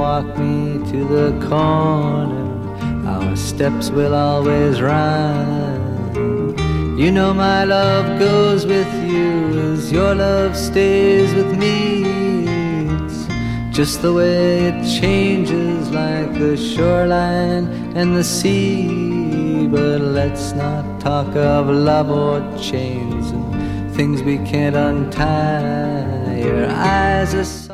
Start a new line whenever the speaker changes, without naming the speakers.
walk me to the corner, our steps will always rhyme. You know my love goes with you as your love stays with me. It's just the way it changes like the shoreline and the sea. But let's not talk of love or chains and things we can't untie. Your eyes are